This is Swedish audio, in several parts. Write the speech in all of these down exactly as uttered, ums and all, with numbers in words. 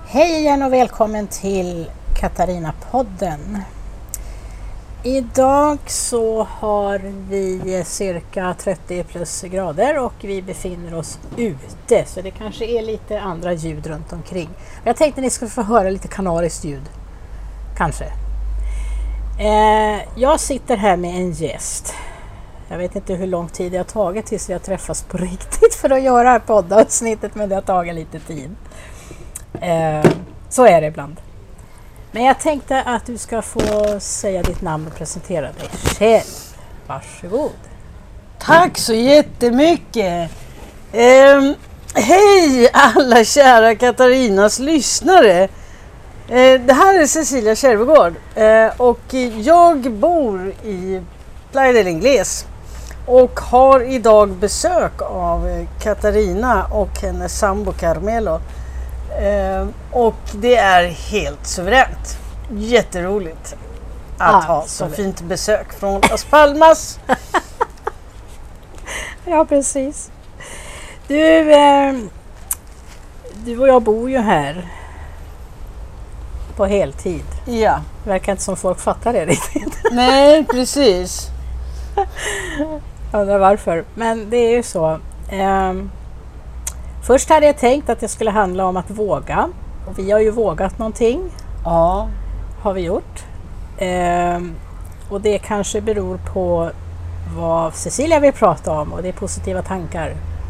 Hej igen och välkommen till Katarina-podden. Idag så har vi cirka trettio plus grader och vi befinner oss ute, så det kanske är lite andra ljud runt omkring. Jag tänkte att ni skulle få höra lite kanariskt ljud, kanske. Eh, jag sitter här med en gäst. Jag vet inte hur lång tid det har tagit tills vi har träffats på riktigt för att göra det här poddavsnittet, men det har tagit lite tid. Eh, så är det ibland. Men jag tänkte att du ska få säga ditt namn och presentera dig själv. Varsågod. Tack så jättemycket. Eh, hej alla kära Katarinas lyssnare. Eh, det här är Cecilia Kärvegård eh, och jag bor i Playa del Ingles och har idag besök av Katarina och hennes sambo Carmelo. Eh, och det är helt suveränt. Jätteroligt att Ja, ha så så fint besök från Las Palmas. Ja, precis. Du, eh, du och jag bor ju här på heltid. Ja. Det verkar inte som folk fattar det riktigt. Nej, precis. Jag undrar varför. Men det är ju så. Ehm, först hade jag tänkt att det skulle handla om att våga. Och vi har ju vågat någonting. Ja. Har vi gjort. Ehm, och det kanske beror på vad Cecilia vill prata om. Och det är positiva tankar.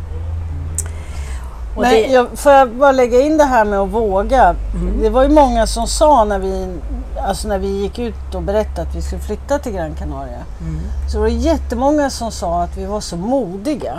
Och Men det, jag, får jag bara lägga in det här med att våga. Mm. Det var ju många som sa när vi, alltså när vi gick ut och berättade att vi skulle flytta till Gran Canaria. Mm. Så det var jättemånga som sa att vi var så modiga.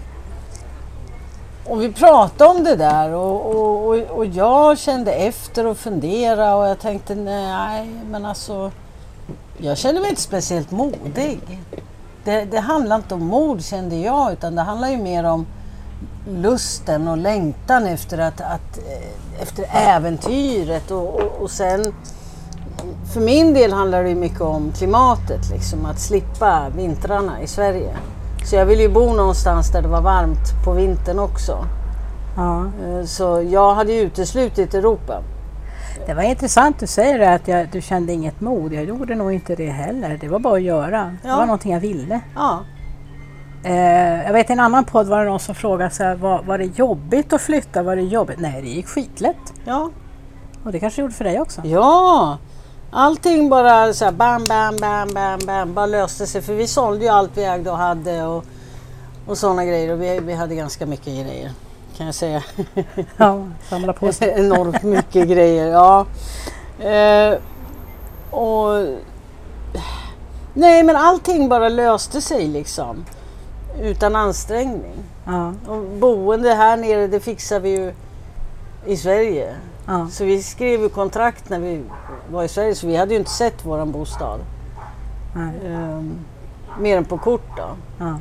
Och vi pratade om det där och, och, och, och jag kände efter och fundera och jag tänkte nej, men alltså jag kände mig inte speciellt modig. Det, det handlar inte om mod, kände jag, utan det handlar ju mer om lusten och längtan efter att, att efter äventyret och, och, och sen för min del handlar det ju mycket om klimatet, liksom att slippa vintrarna i Sverige. Så jag vill ju bo någonstans där det var varmt på vintern också. ja. Så jag hade ju uteslutit Europa. Det var intressant du säger det, att jag, du kände inget mod. Jag gjorde nog inte det heller. Det var bara att göra. Det Ja. var någonting jag ville. Ja. Eh, jag vet i en annan podd var det någon som frågade så här, var, var det jobbigt att flytta? Var det jobbigt? Nej, det gick skitlätt. Ja. Och det kanske gjorde för dig också. Ja. Allting bara så här bam, bam, bam, bam, bam. Bara löste sig. För vi sålde ju allt vi ägde och hade och, och sådana grejer. Och vi, vi hade ganska mycket grejer, kan jag säga. Ja, samla på sig. Enormt mycket grejer, ja. Eh, och nej, men allting bara löste sig liksom. Utan ansträngning. Ja, Och boende här nere, det fixar vi ju i Sverige. ja. Så vi skrev ju kontrakt när vi var i Sverige, så vi hade ju inte sett våran bostad. Nej. Eh, mer än på kort då. Ja.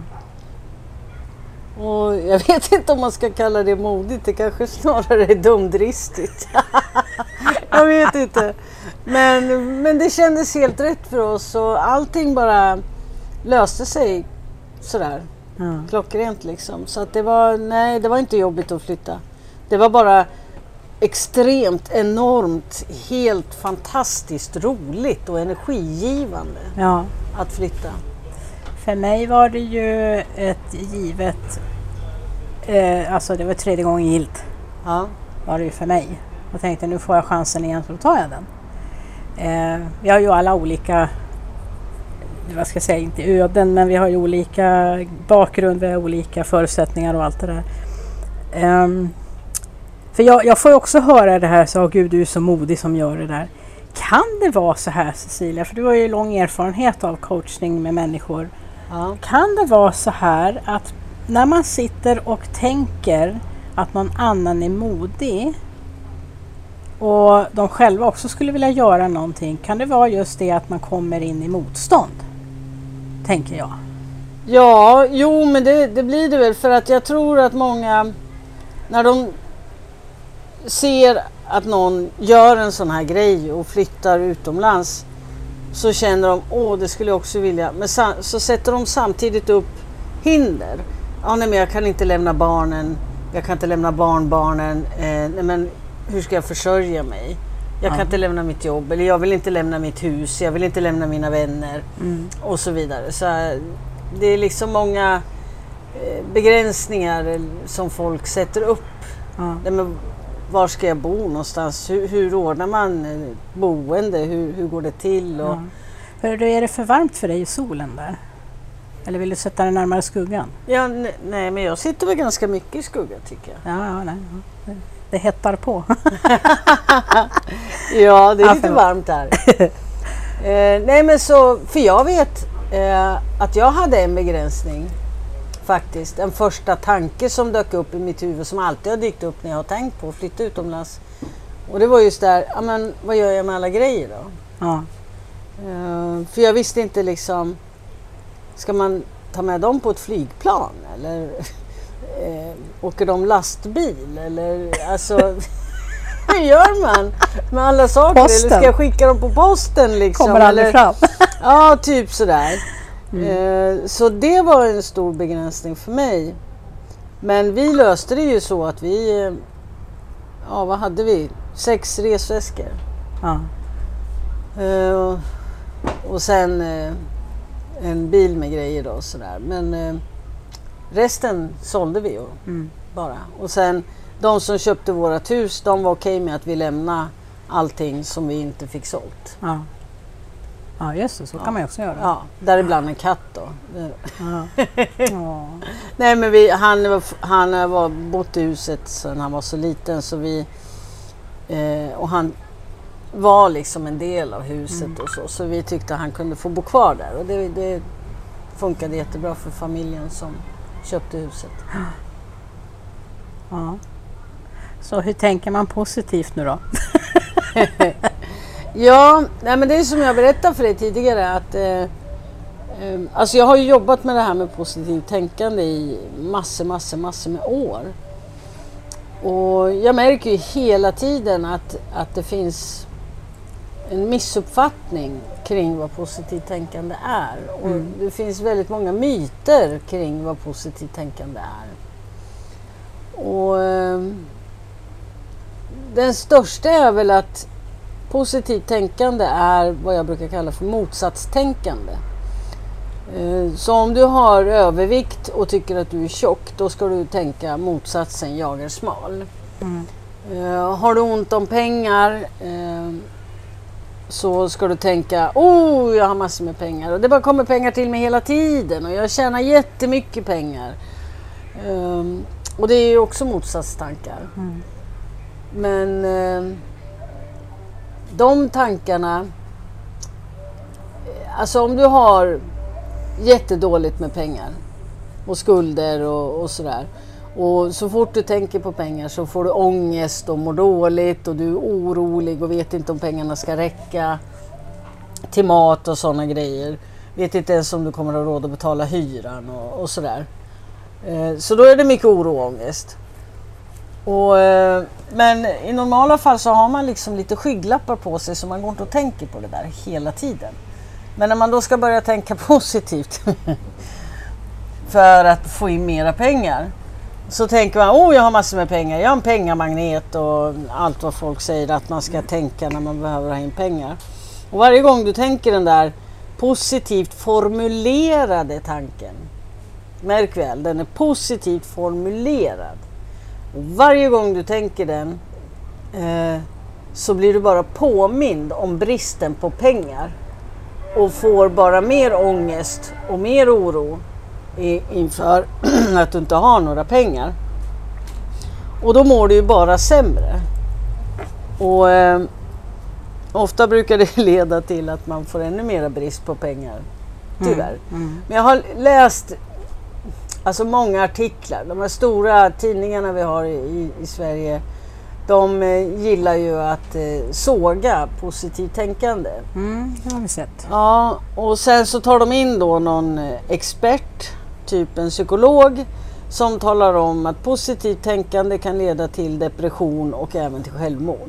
Och jag vet inte om man ska kalla det modigt, det kanske snarare är dumdristigt. Jag vet inte. Men, men det kändes helt rätt för oss och allting bara löste sig sådär. Ja. Klockrent liksom. Så att det var, nej, det var inte jobbigt att flytta. Det var bara extremt, enormt, helt fantastiskt roligt och energigivande Ja. att flytta. För mig var det ju ett givet, eh, alltså det var tredje gången gilt. Ja. Var det ju för mig. Jag tänkte nu får jag chansen igen, så då tar jag den. Eh, vi har ju alla olika, vad ska jag säga, inte öden, men vi har ju olika bakgrund, vi har olika förutsättningar och allt det där. Um, för jag, jag får ju också höra det här, så gud du är så modig som gör det där. Kan det vara så här, Cecilia, för du har ju lång erfarenhet av coachning med människor. Ja. Kan det vara så här att när man sitter och tänker att någon annan är modig och de själva också skulle vilja göra någonting, kan det vara just det att man kommer in i motstånd? Tänker jag. Ja, jo men det, det blir det väl, för att jag tror att många, när de ser att någon gör en sån här grej och flyttar utomlands, så känner de, åh det skulle jag också vilja, men sa, så sätter de samtidigt upp hinder. Ja, nej, men jag kan inte lämna barnen, jag kan inte lämna barnbarnen, eh, nej, men hur ska jag försörja mig? Jag kan ja. inte lämna mitt jobb, eller jag vill inte lämna mitt hus, jag vill inte lämna mina vänner Mm. och så vidare. Så det är liksom många begränsningar som folk sätter upp. Ja. Nej, men var ska jag bo någonstans? Hur, hur ordnar man boende? Hur, hur går det till? Och... Ja. För är det för varmt för dig i solen där? Eller vill du sätta dig närmare skuggan? Ja, nej, nej, men jag sitter väl ganska mycket i skuggan tycker jag. Ja, ja, nej, ja. Det hettar på. Ja, det är ja, lite varmt här. eh, nej, men så, för jag vet eh, att jag hade en begränsning faktiskt. En första tanke som dök upp i mitt huvud som alltid har dykt upp när jag har tänkt på att flytta utomlands. Och det var just där, ja, men vad gör jag med alla grejer då? Ja. Uh, för jag visste inte liksom, ska man ta med dem på ett flygplan eller uh, åker de lastbil eller alltså hur gör man med alla saker? Posten. Eller ska jag skicka dem på posten liksom? Kommer aldrig eller, fram. Ja, typ sådär. Mm. Uh, så det var en stor begränsning för mig. Men vi löste det ju så att vi, uh, ja vad hade vi? Sex resväskor. Ja. Uh, och sen uh, en bil med grejer då sådär. Men uh, resten sålde vi ju Mm. bara. Och sen de som köpte vårat hus, de var okej med att vi lämnade allting som vi inte fick sålt. Ja. Ja, just det. Så Ja. kan man ju också göra. Ja, däribland en katt då. Ja. Ja. Nej, men vi, han var, han var bott i huset sedan han var så liten så vi uh, och han var liksom en del av huset mm. och så. Så vi tyckte att han kunde få bo kvar där. Och det, det funkade jättebra för familjen som köpte huset. Ja. Så hur tänker man positivt nu då? Ja, nej men det är som jag berättade för dig tidigare att eh, eh, alltså jag har ju jobbat med det här med positivt tänkande i massor, massor, massor med år. Och jag märker ju hela tiden att, att det finns en missuppfattning kring vad positivt tänkande är. Och Mm. det finns väldigt många myter kring vad positivt tänkande är. Och eh, den största är väl att positivt tänkande är vad jag brukar kalla för motsatstänkande. Eh, så om du har övervikt och tycker att du är tjock, då ska du tänka motsatsen, jag är smal. Mm. Eh, har du ont om pengar eh, så ska du tänka, oh jag har massor med pengar och det bara kommer pengar till mig hela tiden och jag tjänar jättemycket pengar. Eh, och det är ju också motsatstankar. Mm. Men eh, de tankarna, alltså om du har jättedåligt med pengar och skulder och, och sådär. Och så fort du tänker på pengar så får du ångest och mår dåligt och du är orolig och vet inte om pengarna ska räcka till mat och sådana grejer. Vet inte ens om du kommer att ha råd att betala hyran och, och sådär. Eh, så då är det mycket oro och ångest. Och, eh, men i normala fall så har man liksom lite skygglappar på sig så man går inte och tänker på det där hela tiden. Men när man då ska börja tänka positivt för att få in mera pengar så tänker man, oh jag har massor med pengar, jag har en pengamagnet och allt vad folk säger att man ska tänka när man behöver ha in pengar. Och varje gång du tänker den där positivt formulerade tanken, märk väl, den är positivt formulerad. Och varje gång du tänker den eh, så blir du bara påmind om bristen på pengar och får bara mer ångest och mer oro i, inför att du inte har några pengar. Och då mår du ju bara sämre. Och eh, ofta brukar det leda till att man får ännu mer brist på pengar. Tyvärr. Mm. Mm. Men jag har läst alltså många artiklar. De här stora tidningarna vi har i, i Sverige, de eh, gillar ju att eh, såga positivt tänkande. Mm, det har vi sett. Ja, och sen så tar de in då någon eh, expert, typ en psykolog, som talar om att positivt tänkande kan leda till depression och även till självmord.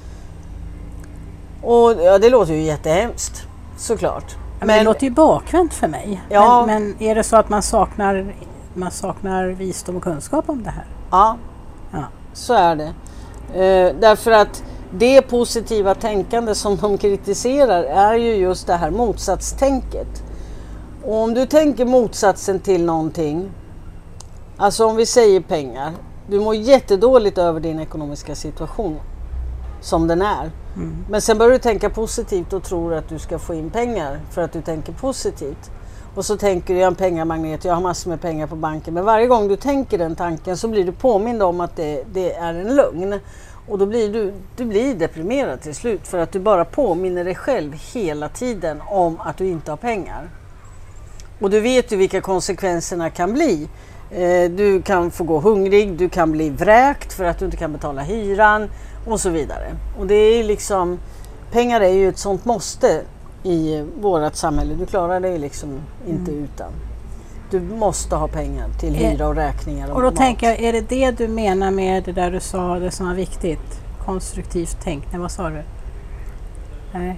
Och ja, det låter ju jättehemskt, såklart. Men, men det låter ju bakvänt för mig. Ja. Men, men är det så att man saknar, man saknar visdom och kunskap om det här? Ja, Ja. så är det. Eh, därför att det positiva tänkande som de kritiserar är ju just det här motsatstänket. Och om du tänker motsatsen till någonting, alltså om vi säger pengar, du mår jättedåligt över din ekonomiska situation som den är. Mm. Men sen börjar du tänka positivt och tror att du ska få in pengar för att du tänker positivt. Och så tänker du, jag är en pengamagnet, jag har massor med pengar på banken. Men varje gång du tänker den tanken så blir du påmind om att det, det är en lögn. Och då blir du, du blir deprimerad till slut för att du bara påminner dig själv hela tiden om att du inte har pengar. Och du vet ju vilka konsekvenserna kan bli. Eh, du kan få gå hungrig, du kan bli vräkt för att du inte kan betala hyran och så vidare. Och det är liksom, pengar är ju ett sånt måste i vårat samhälle. Du klarar dig liksom inte mm. utan. Du måste ha pengar till hyra och räkningar och, och då mat. tänker jag, är det det du menar med det där du sa, det som var viktigt? Konstruktivt tänk. Nej, vad sa du? Nej.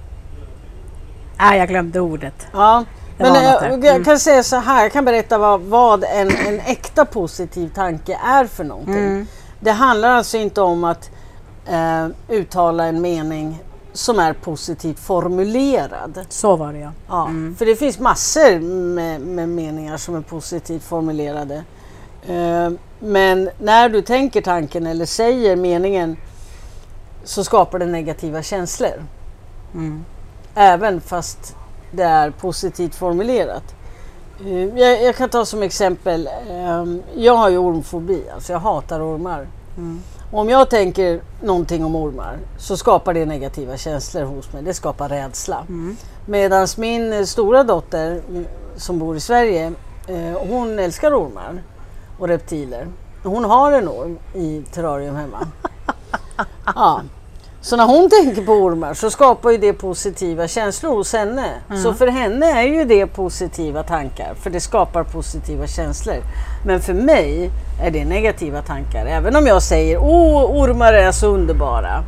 Nej, jag glömde ordet. Ja, men jag, jag kan mm. säga så här, jag kan berätta vad, vad en, en äkta positiv tanke är för någonting. Mm. Det handlar alltså inte om att eh, uttala en mening som är positivt formulerad. Så var det, ja. ja mm. För det finns massor med, med meningar som är positivt formulerade. Eh, men när du tänker tanken eller säger meningen så skapar det negativa känslor. Mm. Även fast det är positivt formulerat. Eh, jag, jag kan ta som exempel, eh, jag har ju ormfobi, alltså jag hatar ormar. Mm. Om jag tänker någonting om ormar så skapar det negativa känslor hos mig. Det skapar rädsla. Mm. Medan min stora dotter som bor i Sverige, eh, hon älskar ormar och reptiler. Hon har en orm i terrarium hemma. Ja. Så när hon tänker på ormar så skapar ju det positiva känslor hos henne. Mm. Så för henne är ju det positiva tankar, för det skapar positiva känslor. Men för mig är det negativa tankar. Även om jag säger, åh, ormar är så underbara.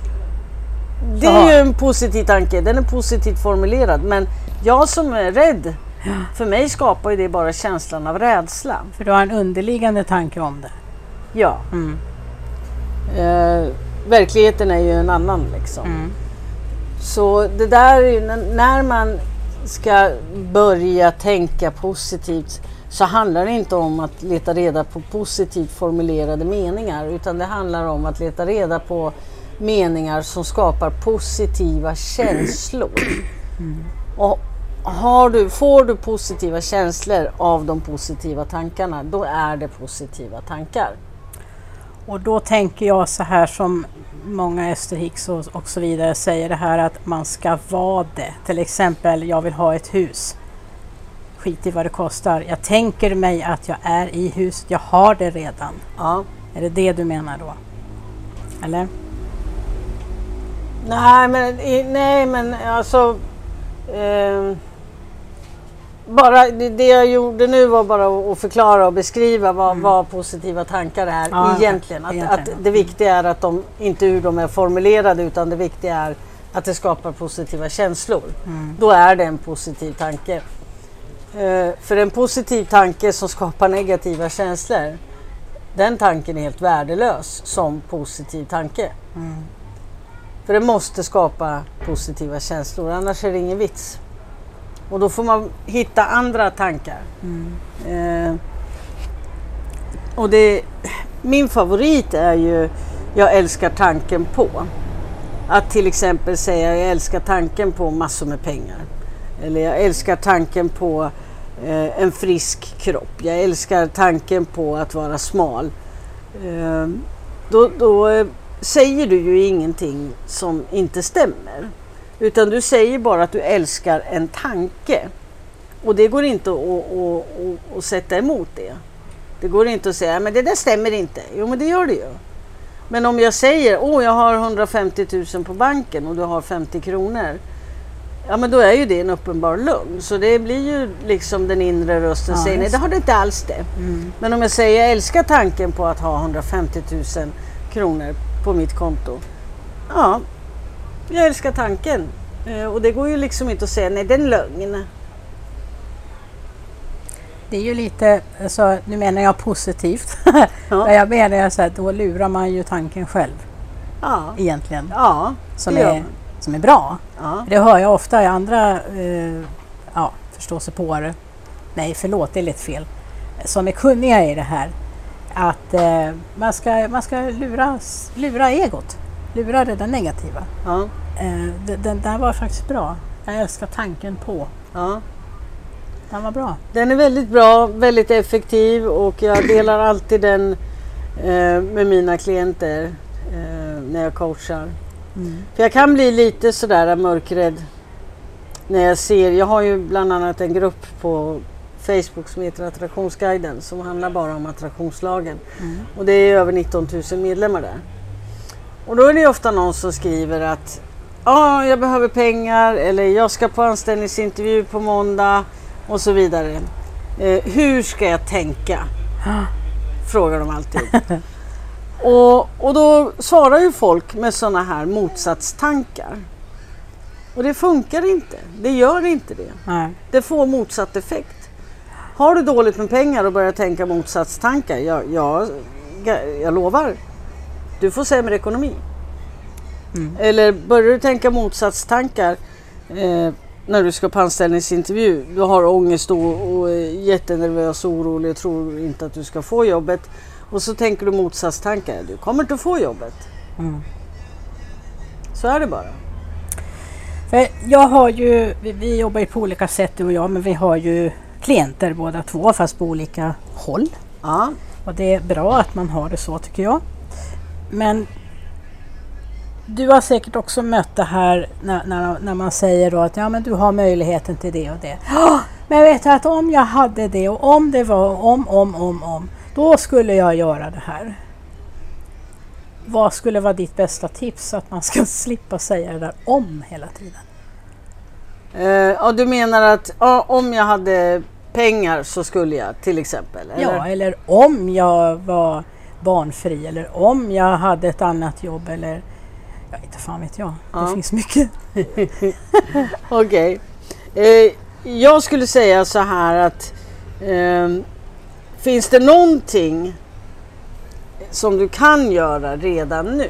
Det är ju en positiv tanke, den är positivt formulerad. Men jag som är rädd, för mig skapar ju det bara känslan av rädsla. För du har en underliggande tanke om det. Ja. Mm. Eh, verkligheten är ju en annan liksom. Mm. Så det där är ju, när man ska börja tänka positivt så handlar det inte om att leta reda på positivt formulerade meningar, utan det handlar om att leta reda på meningar som skapar positiva känslor. Mm. Och har du, får du positiva känslor av de positiva tankarna, då är det positiva tankar. Och då tänker jag så här som många Österhicks och, och så vidare säger, det här att man ska vara det. Till exempel, jag vill ha ett hus. Skit i vad det kostar. Jag tänker mig att jag är i huset. Jag har det redan. Ja. Är det det du menar då? Eller? Nej, men, nej, men alltså... Eh, bara, det, det jag gjorde nu var bara att förklara och beskriva vad, mm. vad positiva tankar är ja, egentligen. Att, egentligen. Att det viktiga är att de inte hur de är formulerade, utan det viktiga är att det skapar positiva känslor. Mm. Då är det en positiv tanke. Uh, för en positiv tanke som skapar negativa känslor, den tanken är helt värdelös som positiv tanke. Mm. För det måste skapa positiva känslor, annars är det ingen vits. Och då får man hitta andra tankar. Mm. Uh, och det, min favorit är ju, jag älskar tanken på. Att till exempel säga, jag älskar tanken på massor med pengar. Eller jag älskar tanken på eh, en frisk kropp. Jag älskar tanken på att vara smal. Eh, då då eh, säger du ju ingenting som inte stämmer. Utan du säger bara att du älskar en tanke. Och det går inte att, att, att, att sätta emot det. Det går inte att säga, men det där stämmer inte. Jo, men det gör det ju. Men om jag säger, åh, jag har hundrafemtio tusen på banken och du har femtio kronor. Ja, men då är ju det en uppenbar lögn. Så det blir ju liksom den inre rösten ja, säger, nej, det har det inte alls det. Mm. Men om jag säger, jag älskar tanken på att ha hundrafemtio tusen kronor på mitt konto. Ja, jag älskar tanken. Och det går ju liksom inte att säga, nej, det är en lögn. Det det är ju lite, alltså, nu menar jag positivt, Ja. men jag menar jag så här, då lurar man ju tanken själv Ja, egentligen, ja som det gör är, man. som är bra. Ja. Det hör jag ofta i andra eh, ja, förståsigpåare, nej förlåt det är lite fel, som är kunniga i det här, att eh, man ska, man ska lura, lura egot, lura det, det negativa. Ja. Eh, den, den där var faktiskt bra, jag älskar tanken på, Ja. den var bra. Den är väldigt bra, väldigt effektiv och jag delar alltid den eh, med mina klienter eh, när jag coachar. Mm. För jag kan bli lite sådär mörkrädd när jag ser, jag har ju bland annat en grupp på Facebook som heter Attraktionsguiden som handlar bara om attraktionslagen. Mm. Och det är över nitton tusen medlemmar där. Och då är det ofta någon som skriver att ah, jag behöver pengar eller jag ska på anställningsintervju på måndag och så vidare. Eh, hur ska jag tänka? Frågar de alltid. och, och då svarar ju folk med sådana här motsatstankar. Och det funkar inte. Det gör inte det. Nej. Det får motsatt effekt. Har du dåligt med pengar och börjar tänka motsatstankar, jag, jag, jag lovar, du får sämre ekonomi. Mm. Eller börjar du tänka motsatstankar eh, när du ska på anställningsintervju, du har ångest och, och är jättenervös och orolig och tror inte att du ska få jobbet. Och så tänker du motsatstankar, du kommer inte att få jobbet. Mm. Så är det bara. För jag har ju, vi, vi jobbar ju på olika sätt du och jag, men vi har ju klienter båda två fast på olika håll. Ja. Och det är bra att man har det så tycker jag. Men du har säkert också mött det här när, när, när man säger då att ja, men du har möjligheten till det och det. Oh, men jag vet att om jag hade det och om det var om, om, om, om, då skulle jag göra det här. Vad skulle vara ditt bästa tips att man ska slippa säga det där om hela tiden? Eh, ja, du menar att ja, om jag hade pengar så skulle jag till exempel? Eller? Ja, eller om jag var barnfri eller om jag hade ett annat jobb eller ja, inte fan vet jag. Ja. Det finns mycket. Okej. Okay. Eh, jag skulle säga så här att eh, finns det någonting som du kan göra redan nu?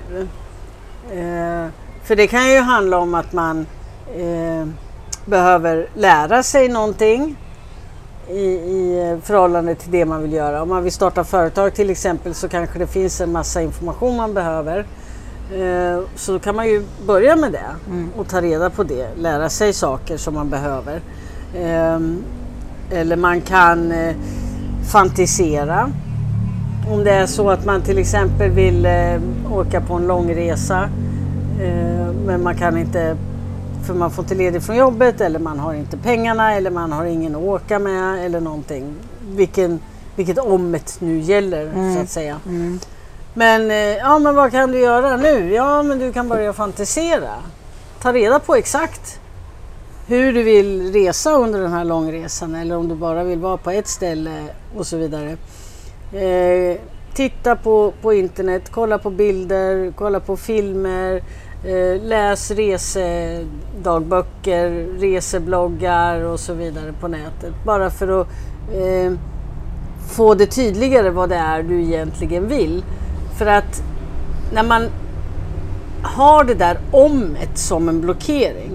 Eh, för det kan ju handla om att man eh, behöver lära sig någonting i, i förhållande till det man vill göra. Om man vill starta företag till exempel så kanske det finns en massa information man behöver. Eh, så då kan man ju börja med det Mm. och ta reda på det. Lära sig saker som man behöver. Eh, eller man kan eh, fantisera. Om det är så att man till exempel vill eh, åka på en lång resa eh, men man kan inte, för man får inte ledigt från jobbet eller man har inte pengarna eller man har ingen att åka med eller någonting. Vilken, vilket ommet nu gäller Mm. så att säga. Mm. Men, eh, ja, men vad kan du göra nu? Ja, men du kan börja fantisera. Ta reda på exakt hur du vill resa under den här långresan eller om du bara vill vara på ett ställe och så vidare. Eh, titta på, på internet, kolla på bilder, kolla på filmer, eh, läs resedagböcker, resebloggar och så vidare på nätet. Bara för att eh, få det tydligare vad det är du egentligen vill. För att när man har det där omet som en blockering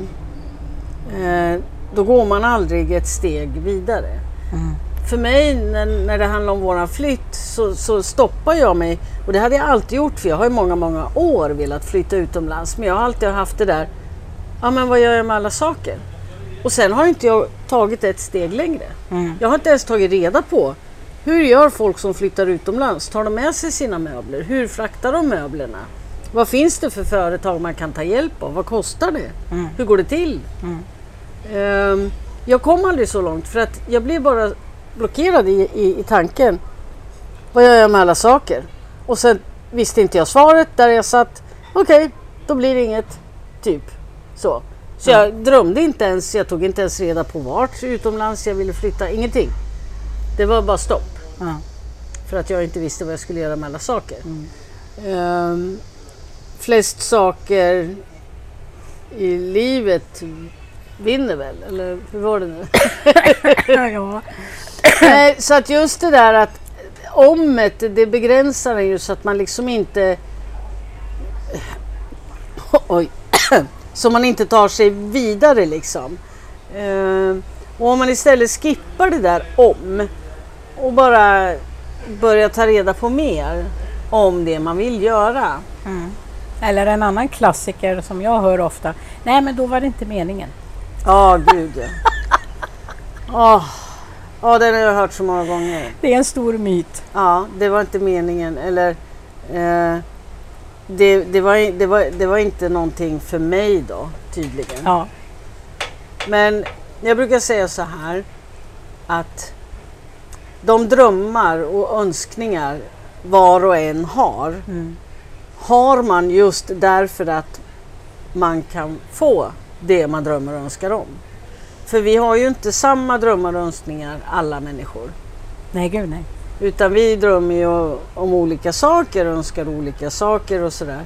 eh, då går man aldrig ett steg vidare. Mm. För mig när, när det handlar om våran flytt så, så stoppar jag mig, och det hade jag alltid gjort för jag har i många många år velat flytta utomlands, men jag har alltid haft det där, ja men vad gör jag med alla saker? Och sen har inte jag tagit ett steg längre. Mm. Jag har inte ens tagit reda på hur gör folk som flyttar utomlands? Tar de med sig sina möbler? Hur fraktar de möblerna? Vad finns det för företag man kan ta hjälp av? Vad kostar det? Mm. Hur går det till? Mm. Um, jag kom aldrig så långt för att jag blev bara blockerad i, i, i tanken. Vad gör jag med alla saker? Och sen visste inte jag svaret där jag satt. Okej, okay, då blir det inget. Typ så. Så jag mm. drömde inte ens, jag tog inte ens reda på vart utomlands jag ville flytta. Ingenting. Det var bara stopp. Ja. För att jag inte visste vad jag skulle göra med alla saker. Mm. Um, flest saker i livet vinner väl? Eller hur var det nu? Ja. Nej, så att just det där att omet, det begränsar en ju så att man liksom inte oj, så man inte tar sig vidare liksom. Uh, och om man istället skippar det där om och bara börjar ta reda på mer om det man vill göra. Mm. Eller en annan klassiker som jag hör ofta. Nej, men då var det inte meningen. Ja, oh, gud. Ja, oh. oh, den har jag hört så många gånger. Det är en stor myt. Ja, det var inte meningen. Eller eh, det, det, var, det, var, det var inte någonting för mig då, tydligen. Ja. Men jag brukar säga så här att de drömmar och önskningar var och en har mm. har man just därför att man kan få det man drömmer och önskar om. För vi har ju inte samma drömmar och önskningar alla människor. Nej, gud nej. Utan vi drömmer ju om olika saker och önskar olika saker och sådär.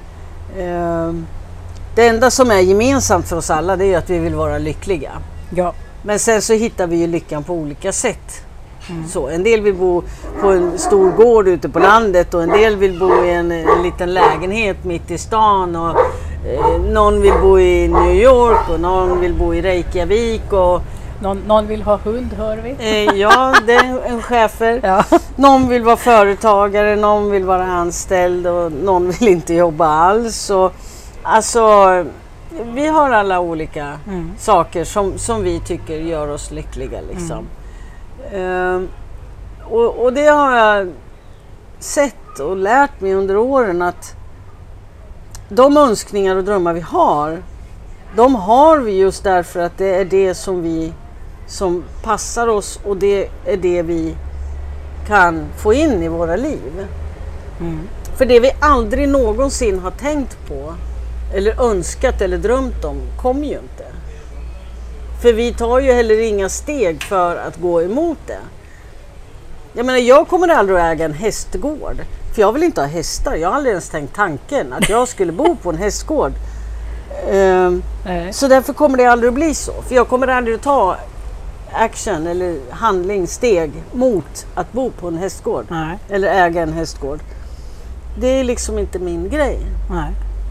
Det enda som är gemensamt för oss alla, det är att vi vill vara lyckliga. Ja. Men sen så hittar vi ju lyckan på olika sätt. Mm. Så, en del vill bo på en stor gård ute på landet och en del vill bo i en, en liten lägenhet mitt i stan och eh, någon vill bo i New York och någon vill bo i Reykjavik och någon, någon vill ha hund, hör vi. Eh, ja, det är en chefer. Ja. Någon vill vara företagare, någon vill vara anställd och någon vill inte jobba alls. Och, alltså, vi har alla olika mm. saker som, som vi tycker gör oss lyckliga liksom. Mm. Uh, och, och det har jag sett och lärt mig under åren att de önskningar och drömmar vi har, de har vi just därför att det är det som vi som passar oss och det är det vi kan få in i våra liv. Mm. För det vi aldrig någonsin har tänkt på eller önskat eller drömt om kommer ju inte. För vi tar ju heller inga steg för att gå emot det. Jag menar, jag kommer aldrig att äga en hästgård. För jag vill inte ha hästar. Jag har aldrig ens tänkt tanken att jag skulle bo på en hästgård. Um, så därför kommer det aldrig att bli så. För jag kommer aldrig att ta action eller handlingssteg mot att bo på en hästgård. Nej. Eller äga en hästgård. Det är liksom inte min grej. Nej.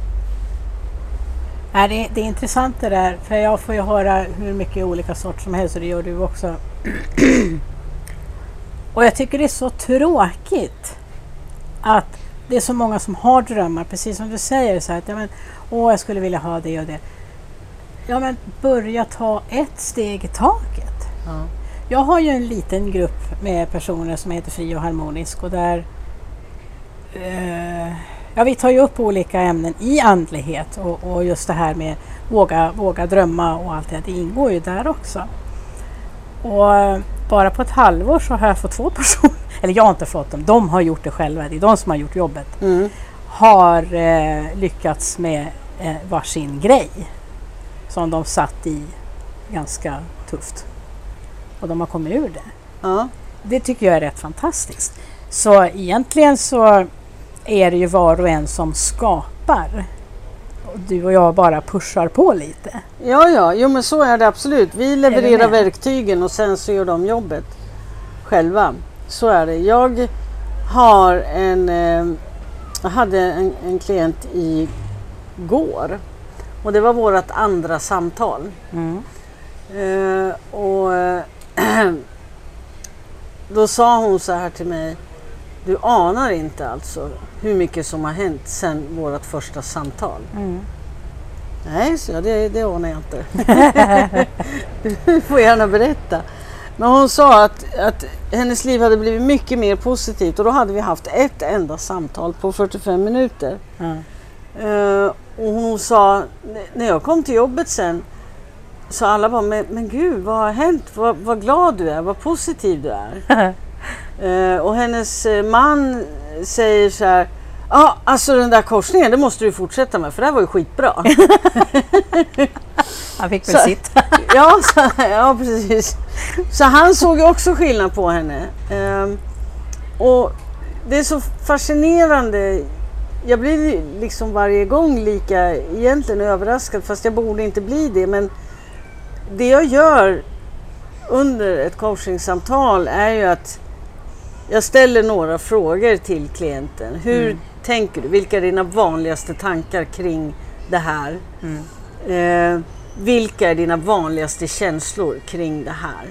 Nej, det, är, det är intressant det där, för jag får ju höra hur mycket olika sorter som helst och det gör du också. Och jag tycker det är så tråkigt att det är så många som har drömmar, precis som du säger, så att ja, men, åh, jag skulle vilja ha det och det. Ja, men börja ta ett steg i taget. Ja. Jag har ju en liten grupp med personer som heter Fri och Harmonisk och där eh, ja, vi tar ju upp olika ämnen i andlighet och, och just det här med våga, våga drömma och allt det, det ingår ju där också. Och bara på ett halvår så har jag fått två personer, eller jag har inte fått dem, de har gjort det själva, det är de som har gjort jobbet, mm. har eh, lyckats med eh, varsin grej som de satt i ganska tufft. Och de har kommit ur det. Ja. Det tycker jag är rätt fantastiskt. Så egentligen så är det ju var och en som skapar. Och du och jag bara pushar på lite. Ja, ja, jo, men så är det absolut. Vi levererar verktygen och sen så gör de jobbet själva. Så är det. Jag har en, eh, jag hade en, en klient igår och det var vårt andra samtal. Mm. Eh, och eh, då sa hon så här till mig: du anar inte alltså hur mycket som har hänt sedan vårt första samtal. Mm. Nej, så det, det anar jag inte. Du får gärna berätta. Men hon sa att, att hennes liv hade blivit mycket mer positivt och då hade vi haft ett enda samtal på fyrtiofem minuter. Mm. Uh, och hon sa, när jag kom till jobbet sen, så alla bara, men, men gud, vad har hänt? Vad, vad glad du är, vad positiv du är. uh, och hennes man säger så här: ja, ah, alltså den där korsningen, det måste du fortsätta med, för det här var ju skitbra. Han fick väl sitt. ja, så, ja, precis. Så han såg ju också skillnad på henne. Um, och det är så fascinerande. Jag blir liksom varje gång lika egentligen överraskad, fast jag borde inte bli det. Men det jag gör under ett coachingsamtal är ju att jag ställer några frågor till klienten. Hur mm. tänker du? Vilka är dina vanligaste tankar kring det här? Mm. Eh, vilka är dina vanligaste känslor kring det här?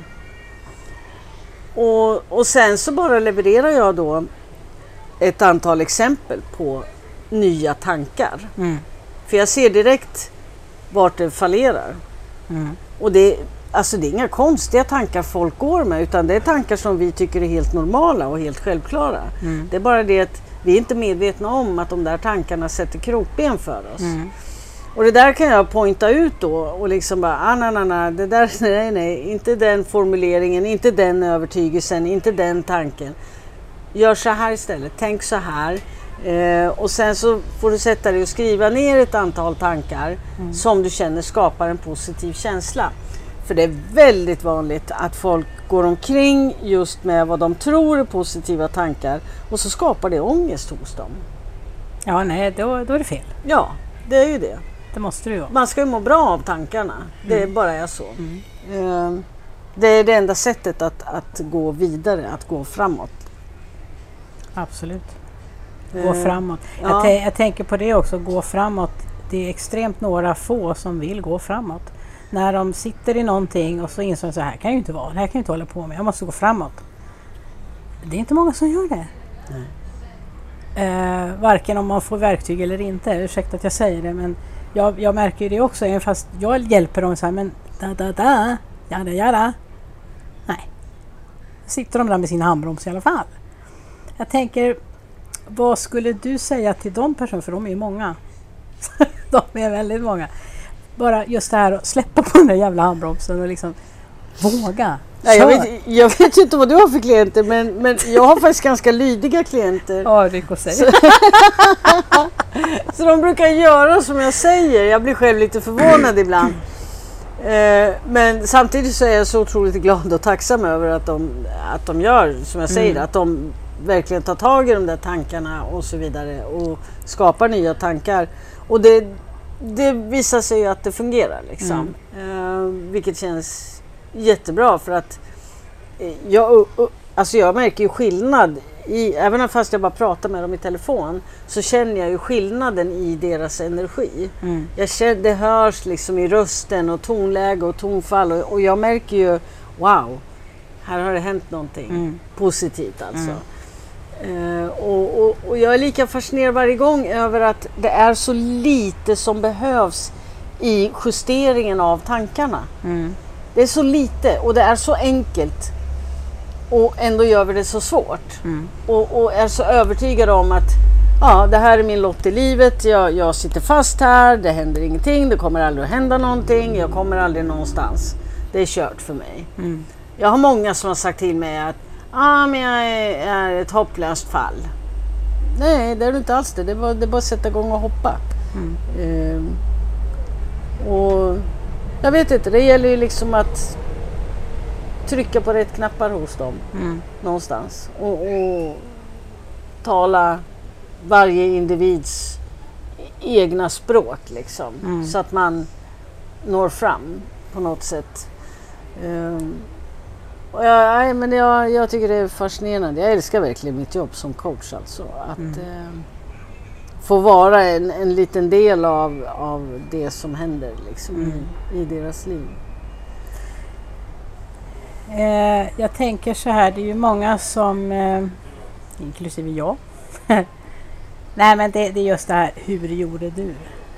Och, och sen så bara levererar jag då ett antal exempel på nya tankar. Mm. För jag ser direkt vart det fallerar. Mm. Och det, alltså det är inga konstiga tankar folk går med, utan det är tankar som vi tycker är helt normala och helt självklara. Mm. Det är bara det att vi är inte medvetna om att de där tankarna sätter krokben för oss. Mm. Och det där kan jag pointa ut då och liksom bara, ah, nej, nej, nej, det där, nej, nej, inte den formuleringen, inte den övertygelsen, inte den tanken. Gör så här istället, tänk så här. Eh, och sen så får du sätta dig och skriva ner ett antal tankar mm. som du känner skapar en positiv känsla. För det är väldigt vanligt att folk går omkring just med vad de tror är positiva tankar och så skapar det ångest hos dem. Ja, nej, då, då är det fel. Ja, det är ju det. Det måste du ju. Man ska ju må bra av tankarna. Det är mm. bara är så. Mm. Eh, det är det enda sättet att, att gå vidare, att gå framåt. Absolut. Gå framåt. Ja. Jag, t- jag tänker på det också, gå framåt. Det är extremt några få som vill gå framåt. När de sitter i någonting och så inser de så här kan ju inte vara, det här kan jag inte hålla på med, jag måste gå framåt. Det är inte många som gör det. Nej. Eh, varken om man får verktyg eller inte, ursäkta att jag säger det, men jag, jag märker ju det också, även fast jag hjälper dem så här, men da da da, jada jada. Nej. Sitter de där med sin handbroms i alla fall. Jag tänker, vad skulle du säga till de personerna, för de är ju många. De är väldigt många. Bara just det här att släppa på den där jävla handbromsen och liksom våga. Nej, jag, vet, jag vet inte vad du har för klienter, men, men jag har faktiskt ganska lydiga klienter. Ja, det går säga. Så, så de brukar göra som jag säger. Jag blir själv lite förvånad ibland. Eh, men samtidigt så är jag så otroligt glad och tacksam över att de, att de gör som jag säger. Mm. Att de verkligen tar tag i de där tankarna och så vidare och skapar nya tankar. Och det, det visar sig ju att det fungerar liksom. Mm. Eh, vilket känns jättebra, för att jag, alltså jag märker ju skillnad i, även fast jag bara pratar med dem i telefon, så känner jag ju skillnaden i deras energi. Mm. Jag känner, det hörs liksom i rösten och tonläge och tonfall och, och jag märker ju, wow, här har det hänt någonting mm. positivt alltså. Mm. Uh, och, och, och jag är lika fascinerad varje gång över att det är så lite som behövs i justeringen av tankarna. Mm. Det är så lite och det är så enkelt och ändå gör vi det så svårt. Mm. Och, och är så övertygad om att ja, det här är min lott i livet, jag, jag sitter fast här, det händer ingenting, det kommer aldrig att hända någonting, jag kommer aldrig någonstans. Det är kört för mig. Mm. Jag har många som har sagt till mig att ah, men jag är, är ett hopplöst fall. Nej, det är du inte alls det. Det är bara, det är bara att sätta igång och hoppa. Mm. Ehm, och jag vet inte, det gäller ju liksom att trycka på rätt knappar hos dem mm. någonstans och, och tala varje individs egna språk liksom, mm. så att man når fram på något sätt. Um, och jag, nej, men jag, jag tycker det är fascinerande. Jag älskar verkligen mitt jobb som coach alltså. Att mm. um, få vara en, en liten del av, av det som händer liksom, mm. i, i deras liv. Eh, jag tänker så här, det är ju många som, eh, inklusive jag, nej men det, det är just det här, hur gjorde du?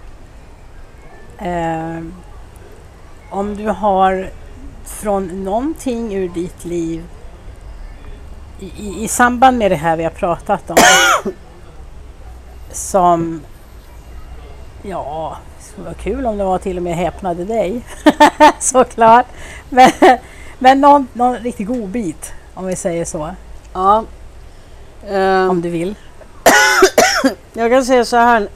Eh, om du har från någonting ur ditt liv i, i, i samband med det här vi har pratat om som, ja, det skulle vara kul om det var till och med häpnade dig, såklart, men, men någon, någon riktigt god bit, om vi säger så. Ja. Um, om du vill. Jag kan säga så här,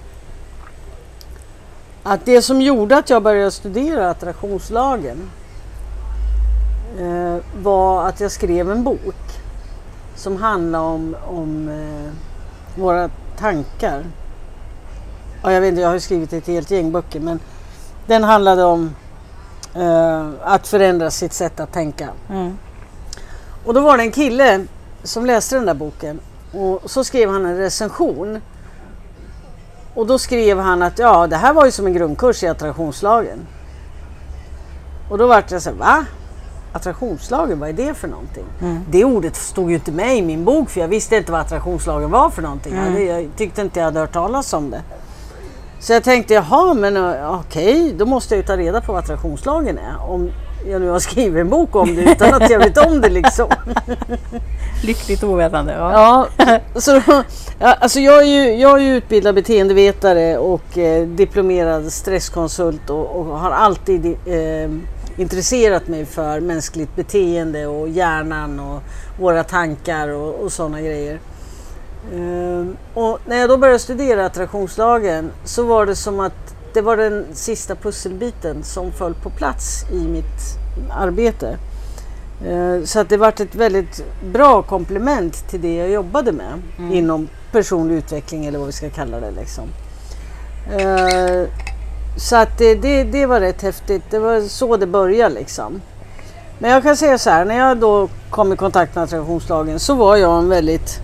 att det som gjorde att jag började studera attraktionslagen eh, var att jag skrev en bok som handlar om, om eh, våra tankar. Ja, jag vet inte, jag har skrivit ett helt gäng böcker, men den handlade om Uh, att förändra sitt sätt att tänka. Mm. Och då var det en kille som läste den där boken. Och så skrev han en recension. Och då skrev han att ja, det här var ju som en grundkurs i attraktionslagen. Och då var jag så här, va? Attraktionslagen, vad är det för någonting? Mm. Det ordet stod ju inte med i min bok, för jag visste inte vad attraktionslagen var för någonting. Mm. Jag, jag tyckte inte jag hade hört talas om det. Så jag tänkte, jaha, men okej, okay, då måste jag ju ta reda på vad attraktionslagen är. Om jag nu har skrivit en bok om det utan att jag vet om det liksom. Lyckligt ovetande, ja. Ja, så då, ja, alltså jag är ju, jag är ju utbildad beteendevetare och eh, diplomerad stresskonsult och, och har alltid eh, intresserat mig för mänskligt beteende och hjärnan och våra tankar och, och sådana grejer. Um, och när jag då började studera attraktionslagen så var det som att det var den sista pusselbiten som föll på plats i mitt arbete. Uh, så att det var ett väldigt bra komplement till det jag jobbade med mm. inom personlig utveckling eller vad vi ska kalla det liksom. Uh, så att det, det, det var rätt häftigt. Det var så det började liksom. Men jag kan säga så här, när jag då kom i kontakt med attraktionslagen så var jag en väldigt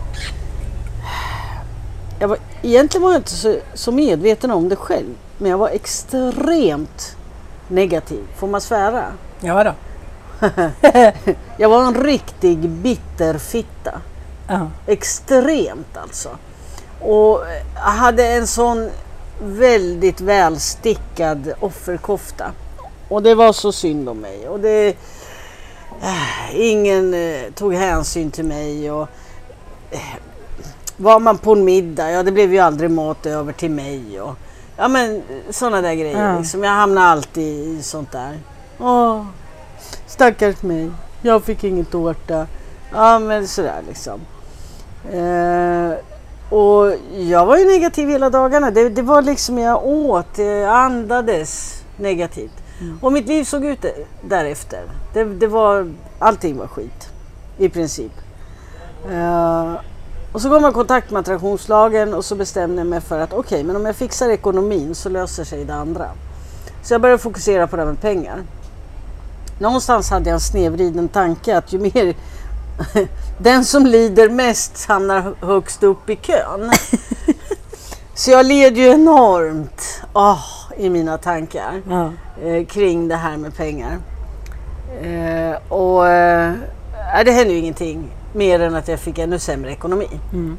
Jag var, egentligen var jag inte så, så medveten om det själv. Men jag var extremt negativ. Får man svära? Ja då. Jag var en riktig bitterfitta. Uh-huh. Extremt alltså. Och jag hade en sån väldigt välstickad offerkofta. Och det var så synd om mig. Och det, äh, ingen äh, tog hänsyn till mig. Och äh, var man på en middag, ja det blev ju aldrig mat över till mig. Och, ja men sådana där grejer. Mm. Liksom. Jag hamnade alltid i sånt där. Åh, stackars mig. Jag fick ingen tårta. Ja men sådär liksom. Eh, och jag var ju negativ hela dagarna. Det, det var liksom jag åt, jag andades negativt. Mm. Och mitt liv såg ut därefter. Det, det var, allting var skit. I princip. Eh, Och så går man i kontakt med attraktionslagen och så bestämde jag mig för att okej, okay, men om jag fixar ekonomin så löser sig det andra. Så jag började fokusera på det med pengar. Någonstans hade jag en snevriden tanke att ju mer den som lider mest hamnar högst upp i kön. Så jag led ju enormt oh, i mina tankar ja. eh, kring det här med pengar. Eh, och eh, det hände ju ingenting. Mer än att jag fick ännu sämre ekonomi. Mm.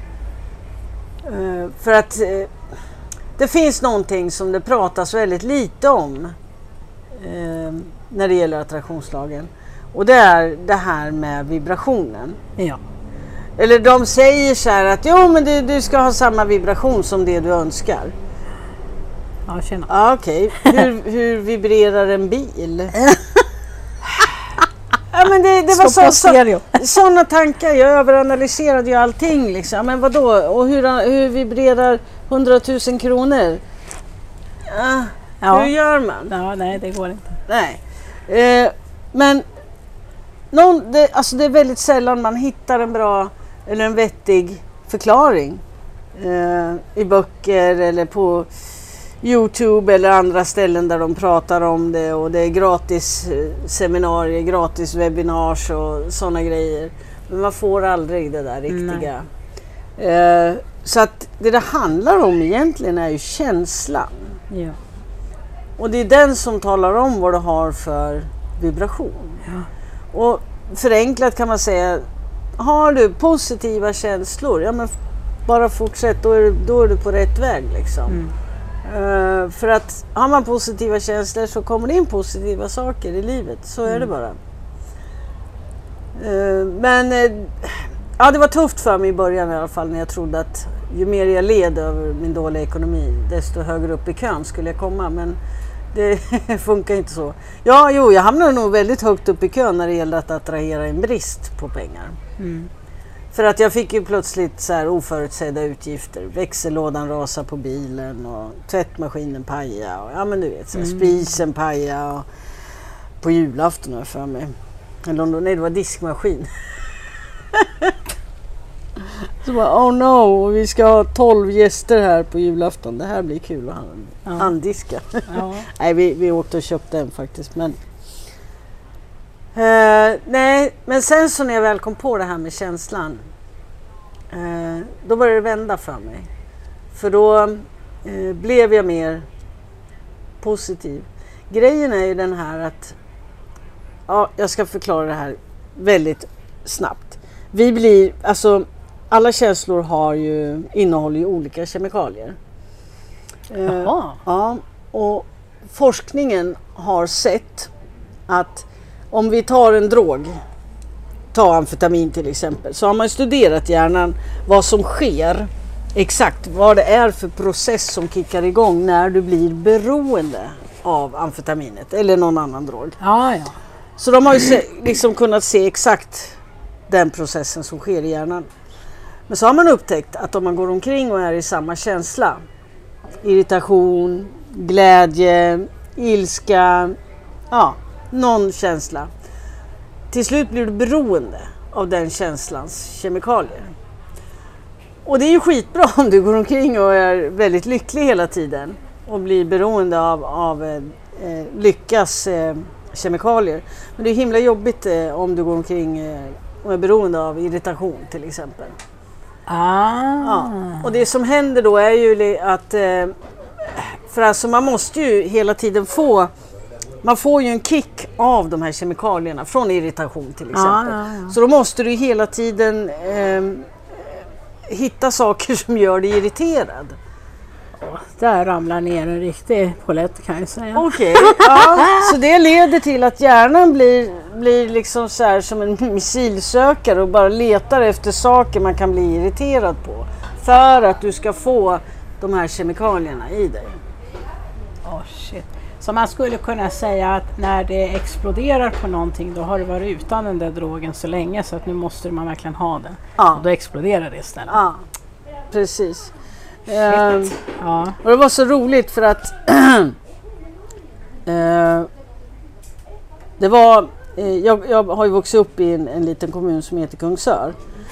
Uh, för att uh, det finns någonting som det pratas väldigt lite om uh, när det gäller attraktionslagen. Och det är det här med vibrationen. Ja. Eller de säger så här att jo men du, du ska ha samma vibration som det du önskar. Ja, tjena. Ah, okej. Okay. Hur, hur vibrerar en bil? Ja, men det, det var så, så, sådana tankar. Jag överanalyserade ju allting liksom. Men vadå? Och hur, hur vibrerar hundratusen kronor? Ja, ja. Hur gör man? Ja, nej, det går inte. Nej. Eh, men någon, det, alltså det är väldigt sällan man hittar en bra eller en vettig förklaring eh, i böcker eller på YouTube eller andra ställen där de pratar om det och det är gratis seminarier, gratis webbinars och sådana grejer. Men man får aldrig det där riktiga. Eh, så att det det handlar om egentligen är ju känslan. Ja. Och det är den som talar om vad du har för vibration. Ja. Och förenklat kan man säga, har du positiva känslor, ja men bara fortsätt, då är du, då är du på rätt väg liksom. Mm. Uh, för att har man positiva känslor så kommer det in positiva saker i livet. Så mm. är det bara. Uh, men uh, ja, det var tufft för mig i början i alla fall, när jag trodde att ju mer jag led över min dåliga ekonomi desto högre upp i kön skulle jag komma. Men det funkar inte så. Ja, jo, jag hamnade nog väldigt högt upp i kön när det gällde att attrahera en brist på pengar. Mm. För att jag fick ju plötsligt så här oförutsedda utgifter. Växellådan rasade på bilen och tvättmaskinen paja. Och, ja men du vet, så här, mm. spisen paja. Och på julafton har jag för mig. Eller nej, det var diskmaskin. Så bara, oh no, vi ska ha tolv gäster här på julafton. Det här blir kul att hand, Ja. handdiska. Ja. Nej, vi, vi åkte och köpte en faktiskt. Men, eh, nej, men sen så när jag väl kom på det här med känslan, eh, då började det vända för mig. För då eh, blev jag mer positiv. Grejen är ju den här att, ja, jag ska förklara det här väldigt snabbt. Vi blir, alltså alla känslor har ju, innehåller ju olika kemikalier. Jaha. Eh, ja, och forskningen har sett att om vi tar en drog, ta amfetamin till exempel, så har man studerat hjärnan vad som sker, exakt vad det är för process som kickar igång när du blir beroende av amfetaminet eller någon annan drog. Ja, ja. Så de har ju se, liksom kunnat se exakt den processen som sker i hjärnan. Men så har man upptäckt att om man går omkring och är i samma känsla, irritation, glädje, ilska, ja, någon känsla, till slut blir du beroende av den känslans kemikalier. Och det är ju skitbra om du går omkring och är väldigt lycklig hela tiden och blir beroende av, av eh, lyckas eh, kemikalier. Men det är himla jobbigt eh, om du går omkring eh, och är beroende av irritation till exempel. Ah. Ja. Och det som händer då är ju att eh, för alltså man måste ju hela tiden få, man får ju en kick av de här kemikalierna från irritation till exempel. Ja, ja, ja. Så då måste du hela tiden eh, hitta saker som gör dig irriterad. Där ramlar ner en riktig polett kan jag säga. Okej, okay. Ja, så det leder till att hjärnan blir, blir liksom så här som en missilsökare och bara letar efter saker man kan bli irriterad på. För att du ska få de här kemikalierna i dig. Oh, shit. Så man skulle kunna säga att när det exploderar på någonting, då har det varit utan den där drogen så länge så att nu måste man verkligen ha den. Ja. Och då exploderar det istället. Ja, precis. Shit. Ja. Och det var så roligt för att eh, det var, eh, jag, jag har ju vuxit upp i en, en liten kommun som heter Kungsör.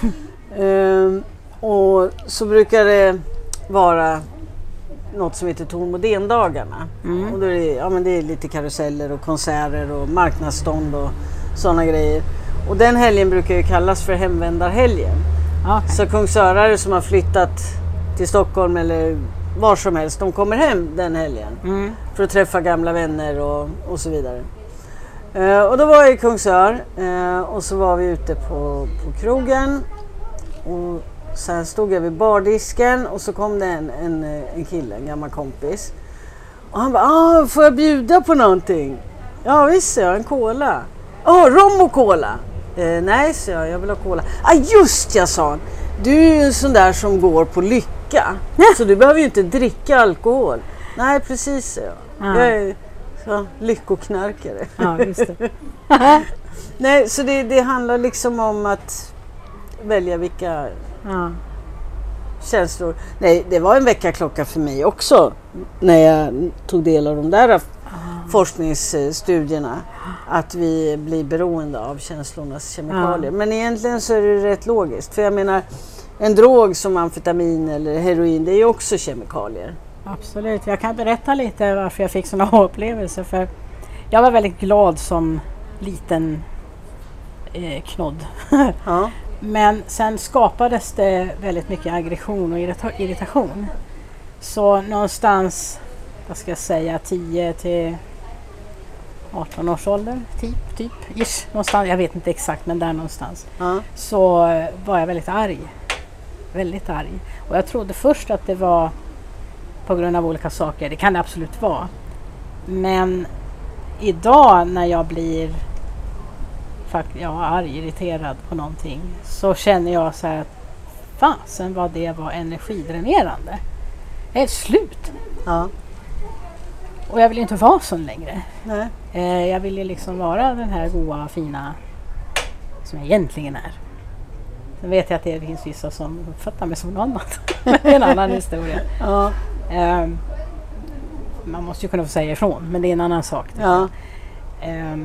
eh, och så brukar det vara något som heter Tornmodendagarna. Mm. Och då är det, ja, men det är lite karuseller och konserter och marknadsstånd och sådana grejer. Och den helgen brukar ju kallas för hemvändarhelgen. Okay. Så kungsörare som har flyttat till Stockholm eller var som helst, de kommer hem den helgen mm. för att träffa gamla vänner och, och så vidare. Uh, och då var jag i Kungsör uh, och så var vi ute på, på krogen och sen stod jag vid bardisken och så kom det en, en, en kille, en gammal kompis. Och han bara, ah, får jag bjuda på någonting? Ja visst, jag en cola. Ja, oh, rom och cola. Uh, nej, så jag, jag vill ha cola. Ah, just jag sa han. Du är ju en sån där som går på lycka. Så du behöver ju inte dricka alkohol. Nej, precis så. Ja. Jag är så, lyckoknarkare. Ja, just det. Nej, så det, det handlar liksom om att välja vilka ja. känslor. Nej, det var en väckarklocka för mig också. När jag tog del av de där ah. forskningsstudierna. Att vi blir beroende av känslornas kemikalier. Ja. Men egentligen så är det rätt logiskt. För jag menar, en drog som amfetamin eller heroin, det är ju också kemikalier. Absolut. Jag kan berätta lite varför jag fick sådana upplevelser. För jag var väldigt glad som liten eh, knodd. Ja. Men sen skapades det väldigt mycket aggression och irrita- irritation. Så någonstans, vad ska jag säga, tio till arton års ålder, typ, typ, ish, någonstans, jag vet inte exakt, men där någonstans. Ja. Så var jag väldigt arg. Väldigt arg. Och jag trodde först att det var på grund av olika saker. Det kan det absolut vara. Men idag när jag blir fakt- ja, arg, irriterad på någonting, så känner jag så här att fasen vad det var energidränerande. Jag är slut. Ja. Och jag vill inte vara sån längre. Nej. Eh, jag vill ju liksom vara den här goa, fina som jag egentligen är. Sen vet jag att det finns vissa som uppfattar mig som något annat. Det är en annan historia. Ja. Eh, man måste ju kunna få säga ifrån, men det är en annan sak. Ja. Eh,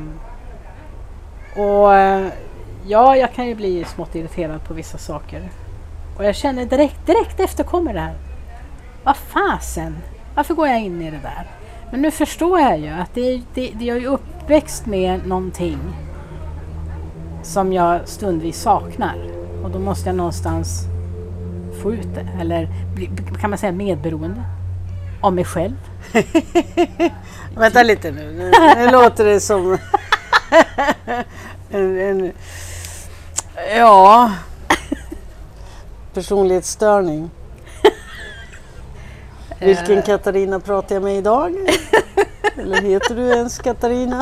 och ja, jag kan ju bli smått irriterad på vissa saker. Och jag känner direkt, direkt efter kommer det här. Vad fasen? Varför går jag in i det där? Men nu förstår jag ju att det, det, det är ju uppväxt med någonting som jag stundvis saknar. Och då måste jag någonstans få ut det. Eller bli, kan man säga medberoende av mig själv. Vänta lite nu. Nu, nu låter det som en, en ja personlighetsstörning. Vilken Katarina pratar jag med idag? Eller heter du ens Katarina?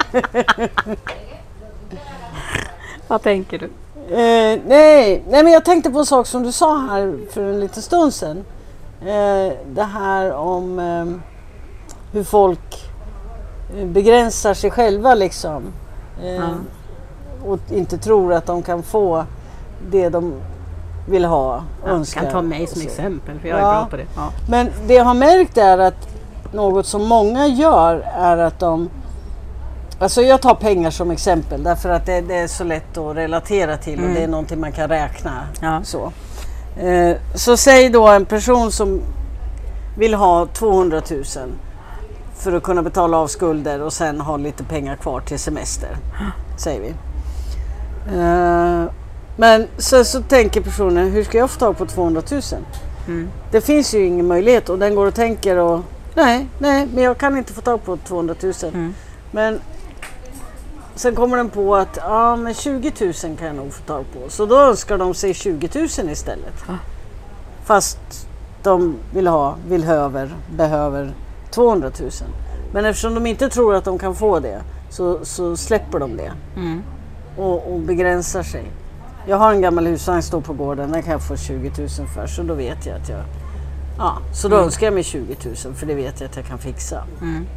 Vad tänker du? Eh, nej, nej, men jag tänkte på en sak som du sa här för en liten stund sedan. Eh, det här om eh, hur folk begränsar sig själva liksom. Eh, Mm. Och inte tror att de kan få det de vill ha, Jag önskar. kan ta mig som och så. exempel för jag Ja. är bra på det. Ja. Men det jag har märkt är att något som många gör är att de... Alltså jag tar pengar som exempel därför att det, det är så lätt att relatera till Mm. och det är någonting man kan räkna. Ja. Så. Eh, så säg då en person som vill ha tvåhundratusen för att kunna betala av skulder och sen ha lite pengar kvar till semester. Säger vi. Eh, men så, så tänker personen, hur ska jag få tag på tvåhundratusen? Mm. Det finns ju ingen möjlighet och den går och tänker och nej, nej, men jag kan inte få tag på tvåhundratusen. Mm. Men sen kommer den på att ja, men tjugo tusen kan jag nog få tag på. Så då önskar de sig tjugo tusen istället. Ah. Fast de vill ha, vill höver, behöver tvåhundratusen. Men eftersom de inte tror att de kan få det så, så släpper de det. Mm. Och, och begränsar sig. Jag har en gammal husvagn står på gården, den kan jag få tjugo tusen för, så då vet jag att jag... Ja, så då Mm. önskar jag mig tjugo tusen för det vet jag att jag kan fixa. Mm.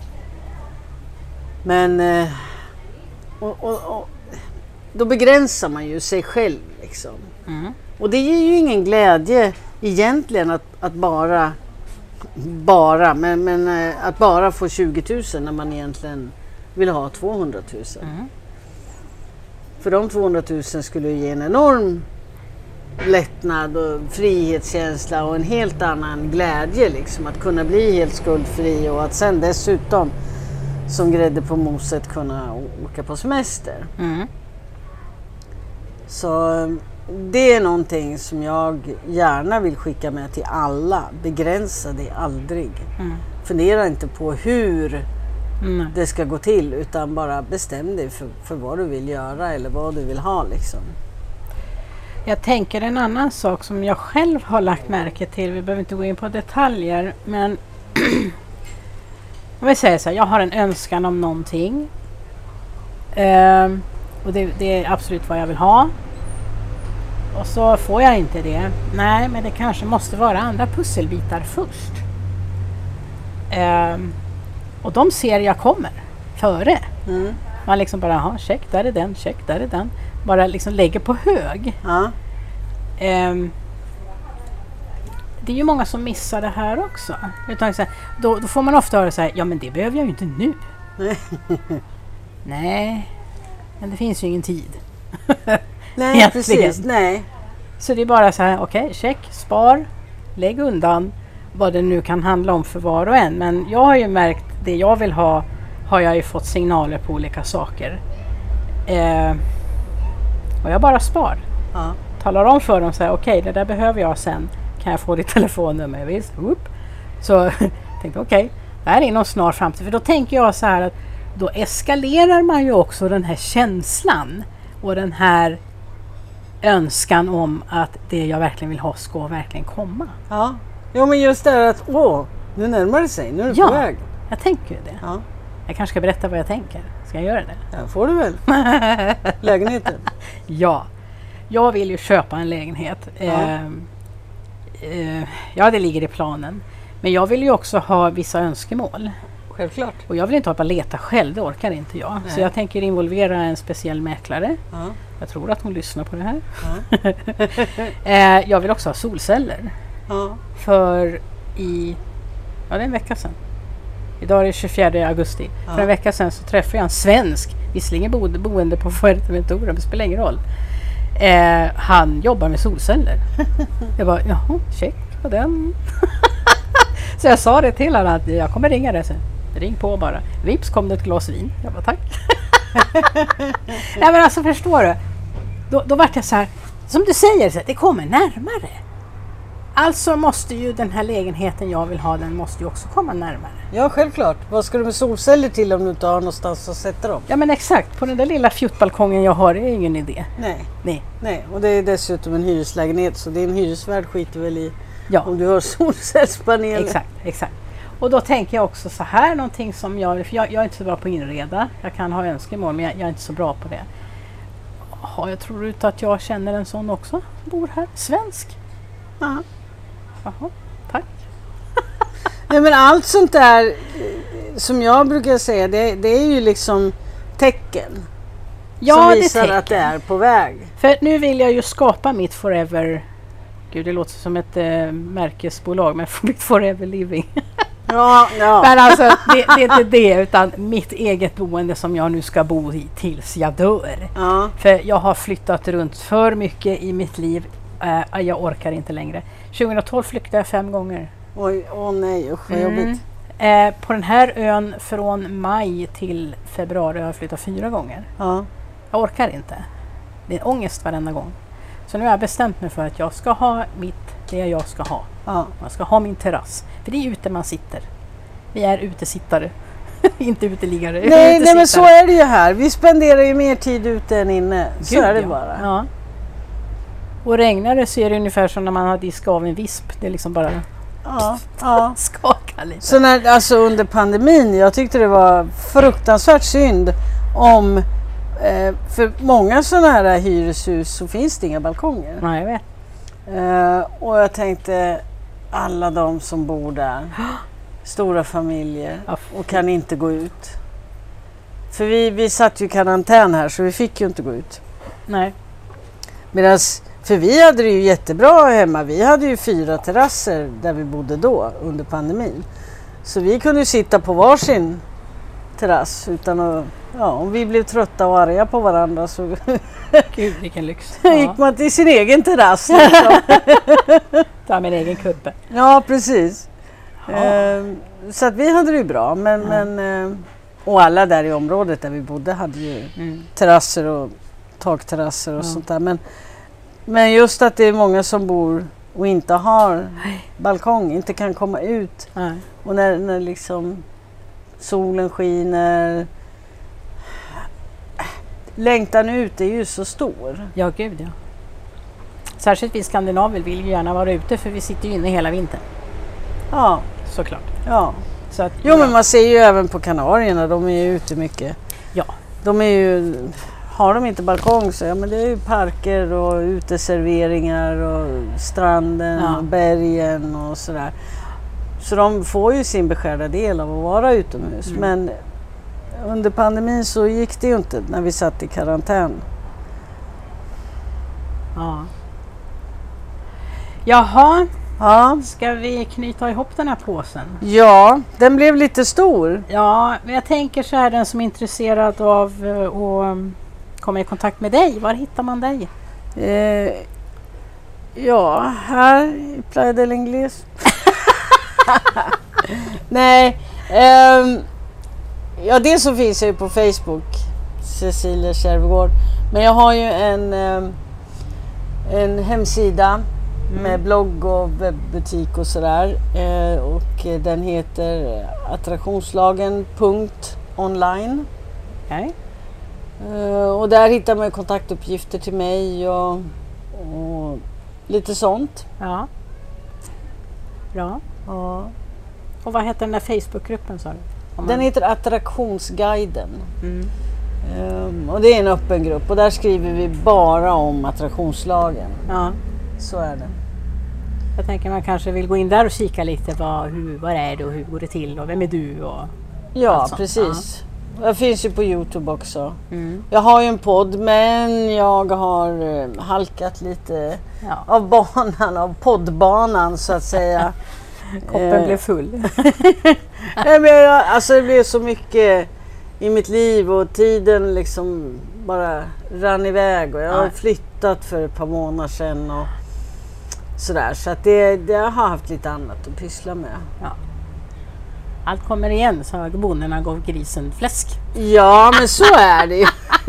Men... Eh, och, och, och, då begränsar man ju sig själv liksom. Mm. Och det ger ju ingen glädje egentligen att, att bara... Bara, men, men eh, att bara få tjugo tusen när man egentligen vill ha tvåhundratusen. Mm. För de tvåhundratusen skulle ju ge en enorm lättnad och frihetskänsla och en helt annan glädje liksom. Att kunna bli helt skuldfri och att sen dessutom som grädde på moset kunna å- åka på semester. Mm. Så det är någonting som jag gärna vill skicka med till alla. Begränsa det aldrig. Mm. Fundera inte på hur Mm. det ska gå till utan bara bestäm dig för, för vad du vill göra eller vad du vill ha liksom. Jag tänker en annan sak som jag själv har lagt märke till. Vi behöver inte gå in på detaljer, men jag vill säga så här, jag har en önskan om någonting. Ehm, och det, det är absolut vad jag vill ha. Och så får jag inte det. Nej, men det kanske måste vara andra pusselbitar först. Ehm, och de ser jag kommer före. Mm. Man liksom bara, aha, check, där är den, check, där är den. Bara liksom lägger på hög. Ja. Ehm, det är ju många som missar det här också. Utan så här, då, då får man ofta höra så här, ja men det behöver jag ju inte nu. Nej. Nej, men det finns ju ingen tid. Nej, Egentligen. precis. Nej. Så det är bara så här, okej, check, spar, lägg undan vad det nu kan handla om för var och en. Men jag har ju märkt, det jag vill ha har jag ju fått signaler på olika saker. Eh, och jag bara spar. Ja. Talar om för dem så här, okej, det där behöver jag sen. Kan jag få ditt telefonnummer? Visst, upp. Så tänkte okej, det här är inom snar framtid. För då tänker jag så här att då eskalerar man ju också den här känslan och den här önskan om att det jag verkligen vill ha ska verkligen komma. Ja. Jo, men just det här att åh, nu närmar det sig, nu är det Ja. på väg. Jag tänker ju det. Ja, Jag kanske ska berätta vad jag tänker. Ska jag göra det? ja får du väl. Lägenheten. Ja, jag vill ju köpa en lägenhet. Ja. Eh, eh, ja, det ligger i planen. Men jag vill ju också ha vissa önskemål. Självklart. Och jag vill inte bara leta själv, det orkar inte jag. Nej. Så jag tänker involvera en speciell mäklare. Ja. Jag tror att hon lyssnar på det här. Ja. eh, jag vill också ha solceller. Ja. För i, ja det är en vecka sedan. Idag är det tjugofjärde augusti. Ja. För en vecka sedan så träffade jag en svensk, visserligen boende, boende på Fuerteventura, men det spelar ingen roll. Eh, han jobbar med solceller. Jag bara, jaha, check på den. Så jag sa det till honom att jag kommer ringa dig sen. Ring på bara. Vips kom det ett glas vin. Jag bara, tack. Nej men alltså förstår du. Då, då vart jag så här, som du säger, så här, det kommer närmare. Alltså måste ju den här lägenheten jag vill ha, den måste ju också komma närmare. Ja, självklart. Vad ska du med solceller till om du inte har någonstans att sätta dem? Ja men exakt, på den där lilla fjuttbalkongen jag har är det ingen idé. Nej. Nej. Nej, och det är dessutom en hyreslägenhet så din hyresvärd skiter väl i Ja. om du har solcellspaneler. Exakt, exakt. Och då tänker jag också så här, någonting som jag, för jag, jag är inte så bra på att inreda. Jag kan ha önskemål men jag, jag är inte så bra på det. Ja, jag tror inte att jag känner en sån också, bor här, svensk. Aha. Jaha, tack. Nej men allt sånt där som jag brukar säga, det, det är ju liksom tecken. Ja, som det visar tecken. att det är på väg. För nu vill jag ju skapa mitt forever, gud det låter som ett äh, märkesbolag, men mitt forever living. Ja, ja. Men alltså det, det är inte det, utan mitt eget boende som jag nu ska bo i tills jag dör. Ja. För jag har flyttat runt för mycket i mitt liv. Uh, jag orkar inte längre. tjugohundratolv flyttade jag fem gånger. Oj, åh nej, usch vad Mm. jobbigt. Uh, på den här ön från maj till februari har jag flyttat fyra gånger. Ja. Jag orkar inte. Det är ångest varenda gång. Så nu har jag bestämt mig för att jag ska ha mitt, det jag ska ha. Ja. Man ska ha min terrass. För det är ute man sitter. Vi är utesittare. Inte uteliggare. Nej, nej, men så är det ju här. Vi spenderar ju mer tid ute än inne. Så Gud, är det ja. bara. Ja. Och regnar det så är det ungefär som när man har diskat av en visp. Det är liksom bara Ja, ja. skaka lite. Så när, alltså under pandemin, jag tyckte det var fruktansvärt synd om, eh, för många sådana här hyreshus så finns det inga balkonger. Nej, jag vet. Eh, och jag tänkte, alla de som bor där, stora familjer Ja, och kan inte gå ut. För vi, vi satt ju i karantän här så vi fick ju inte gå ut. Nej. Medans, för vi hade det ju jättebra hemma. Vi hade ju fyra terrasser där vi bodde då under pandemin. Så vi kunde ju sitta på varsin terrass utan att, ja, om vi blev trötta och arga på varandra så Gud, vilken lyx. gick man till sin egen terrass. Liksom. Ta min egen kubbe. Ja, precis. Ja. Ehm, så att vi hade det ju bra. Men, Ja. men, ehm, och alla där i området där vi bodde hade ju Mm. terrasser och takterrasser och Ja. sånt där. Men, men just att det är många som bor och inte har balkong, inte kan komma ut. Nej. Och när, när liksom solen skiner, längtan ut är ju så stor. Ja, gud ja. Särskilt vi skandinaver vill ju gärna vara ute för vi sitter ju inne hela vintern. Ja, Såklart. ja. Så att, Jo, men man ser ju även på Kanarierna, de är ju ute mycket. Ja. De är ju, har de inte balkong så ja, men det är ju parker och uteserveringar och stranden Ja. och bergen och sådär. Så de får ju sin beskärda del av att vara utomhus. Mm. Men under pandemin så gick det ju inte när vi satt i karantän. Ja. Jaha, Ja, ska vi knyta ihop den här påsen? ja, den blev lite stor. Ja, men jag tänker så här, den som är intresserad av eh, att um, komma i kontakt med dig, var hittar man dig? Eh, ja, här i Playa del Ingles. Nej, ehm, ja det så finns jag ju på Facebook, Cecilia Kärvegård. Men jag har ju en, ehm, en hemsida Mm. med blogg och webbutik och sådär. Eh, och eh, den heter attraktionslagen punkt online. Nej. Eh, och där hittar man kontaktuppgifter till mig och, och lite sånt. Ja. Bra. Ja. Och vad heter den där Facebookgruppen sa du? Om Den man- heter Attraktionsguiden. Mm. Um, och det är en öppen grupp och där skriver vi bara om attraktionslagen. Ja. Så är det. Jag tänker man kanske vill gå in där och kika lite. Vad, hur, vad är det och hur går det till och vem är du? Och, Ja, Allt sånt, precis. Jag finns ju på YouTube också. mm. Jag har ju en podd men jag har uh, halkat lite Ja. av banan, av poddbanan så att säga. Koppen Eh, blev full. Nej, men jag, alltså det blev så mycket i mitt liv och tiden liksom bara rann iväg och jag har Ja. flyttat för ett par månader sedan och sådär. Så att det, det jag har haft lite annat att pyssla med. Ja. Allt kommer igen, sa bonorna gav grisen fläsk. Ja, men så är det ju.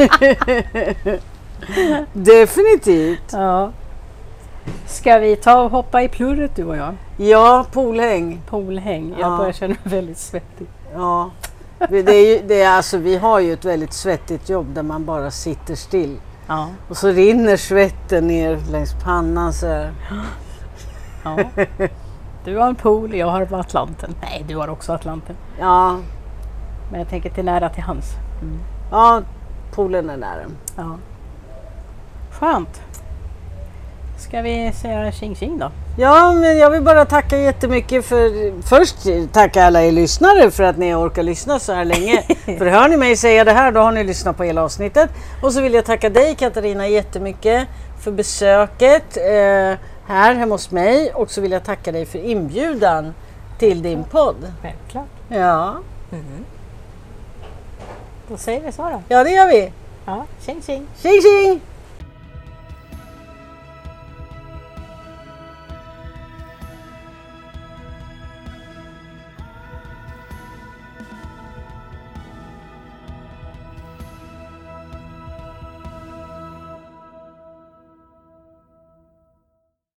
Definitivt. Ja. Ska vi ta och hoppa i plurret du och jag? Ja, poolhäng. Poolhäng. Jag Ja. börjar känna mig väldigt svettig. Ja. Det är ju, det är alltså, vi har ju ett väldigt svettigt jobb där man bara sitter still. Ja. Och så rinner svetten ner längs pannan så här. Ja. Du har en pool, jag har Atlanten. Nej, du har också Atlanten. Ja, Men jag tänker till nära till hans. Mm. ja, poolen är där. Ja. Skönt. Ska vi säga tjing tjing då? Ja, men jag vill bara tacka jättemycket för... Först tacka alla er lyssnare för att ni orkar lyssna så här länge. För hör ni mig säga det här, då har ni lyssnat på hela avsnittet. Och så vill jag tacka dig, Katarina, jättemycket för besöket eh, här hemma hos mig. Och så vill jag tacka dig för inbjudan till din podd. Självklart. Ja, Då säger vi så då. ja det gör vi. Ja, tjing tjing. Tjing tjing!